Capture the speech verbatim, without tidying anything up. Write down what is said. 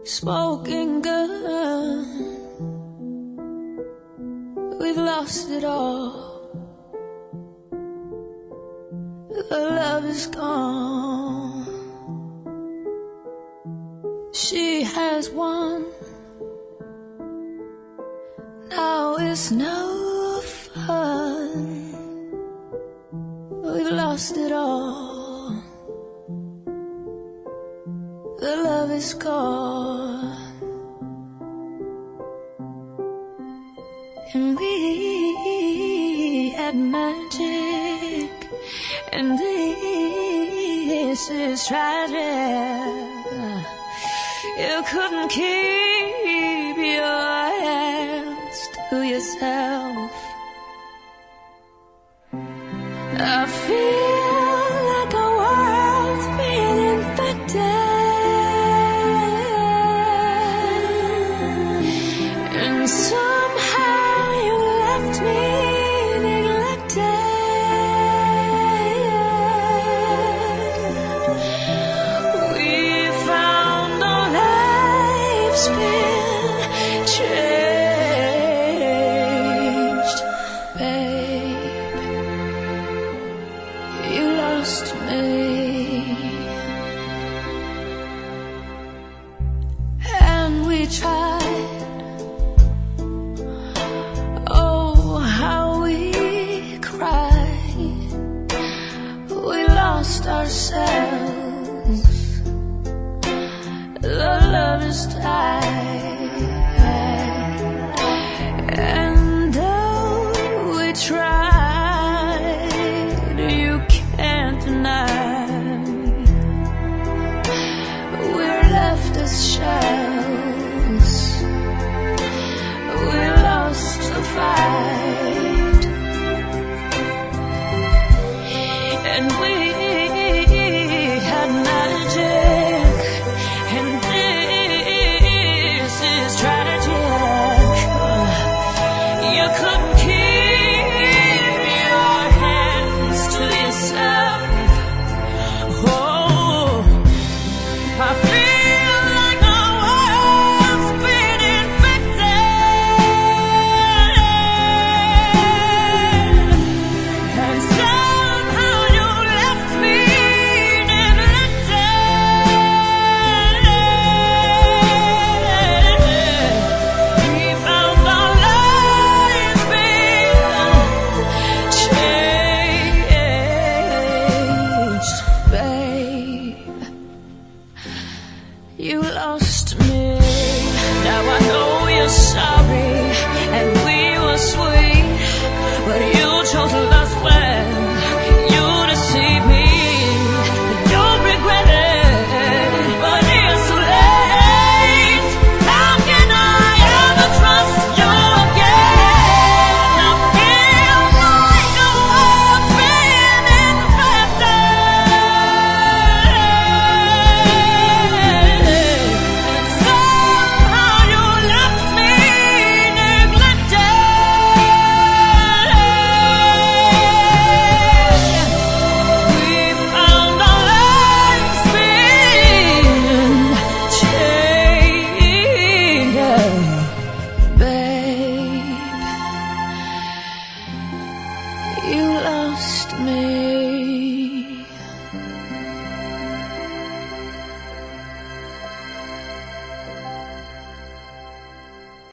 smoking gun. We've lost it all. The love is gone. She has won. Now it's no fun. We've lost it all. The love is gone. And we had magic, and this is tragic. You couldn't keep your hands to yourself. I feel like the world's being infected, and somehow you left me neglected. We found our lives been changed, babe. You lost me, and we tried. Oh, how we cried. We lost ourselves. The love is died, and though we tried, you can't deny we're left as shells. We lost the fight, and we had magic, and this is tragic. You couldn't keep your hands to yourself. Oh, I feel like the world's been infected, and somehow you left me neglected. We found our lives being changed, babe. You lost me. Now I know you're sorry, and we were sweet, but you chose lust when you deceived me. Don't regret it, but it's too late. How can I ever trust you again? I feel like the world's being infected, and somehow you left me neglected. We found our lives being changed, babe. You lost me.